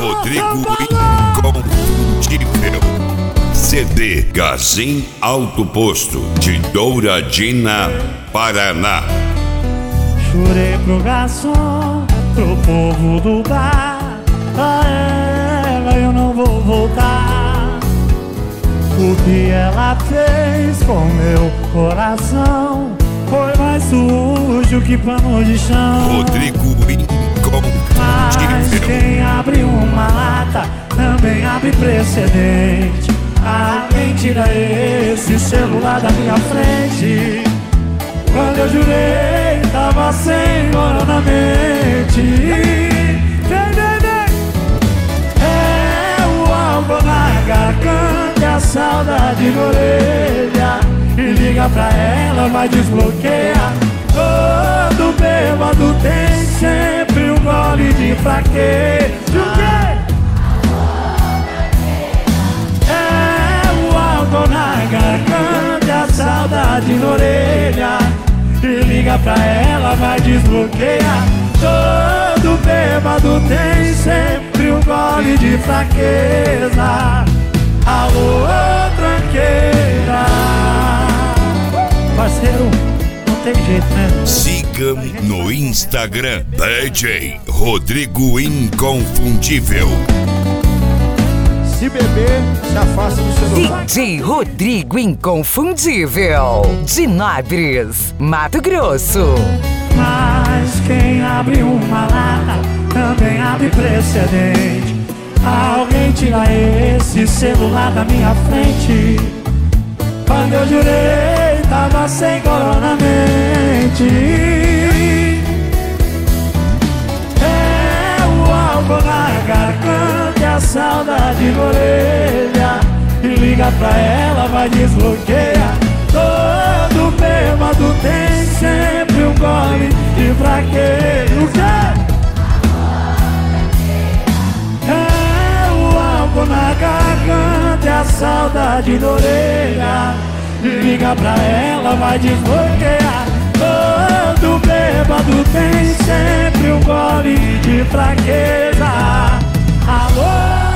Rodrigo Inconfundível. CD Gazin Alto Posto de Douradina, Paraná. Jurei pro garçom, pro povo do bar, pra ela eu não vou voltar. O que ela fez com meu coração foi mais sujo que pano de chão. Rodrigo Mas Inconfundível. quem abre uma lata também abre precedente. Alguém tira esse celular da minha frente. Quando eu jurei, tava sem dor na mente. Vem, vem, vem. É o álcool na garganta e a saudade na orelha. E liga pra ela, vai desbloquear. Todo bêbado tem sempre um gole de fraqueza. É o álcool na garganta e a saudade na orelha. E liga pra ela, vai desbloquear. Todo bêbado tem sempre um gole de fraqueza. Alô, tranqueira. Parceiro, não tem jeito, né? Siga no Instagram DJ Rodrigo Inconfundível. Se beber, se afasta do celular. DJ Rodrigo Inconfundível, de Nobres, Mato Grosso. Mas quem abre uma lata também abre precedente. Alguém tira esse celular da minha frente. Quando eu jurei, tava sem corona na mente. É o álcool na garganta e a saudade na orelha. E liga pra ela, vai desbloquear. Todo bêbado tem sempre um gole de fraqueza. O quê? É o álcool na garganta e a saudade na orelha. E liga pra ela, vai desbloquear. Todo bêbado tem sempre um gole de fraqueza. Alô?